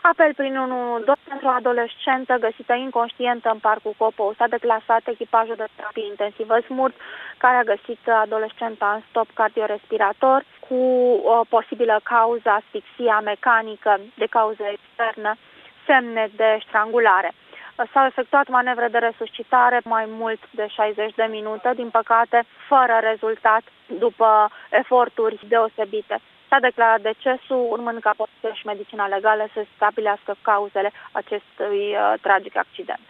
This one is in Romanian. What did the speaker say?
Apel prin 112 pentru o adolescentă găsită inconștientă în parcul Copou. S-a declasat echipajul de terapie intensivă SMURT, care a găsit adolescenta în stop cardiorespirator cu o posibilă cauză asfixia mecanică de cauză externă, semne de strangulare. S-au efectuat manevre de resuscitare mai mult de 60 de minute, din păcate fără rezultat după eforturi deosebite. S-a declarat decesul, urmând ca poliția și medicina legală să stabilească cauzele acestui tragic accident.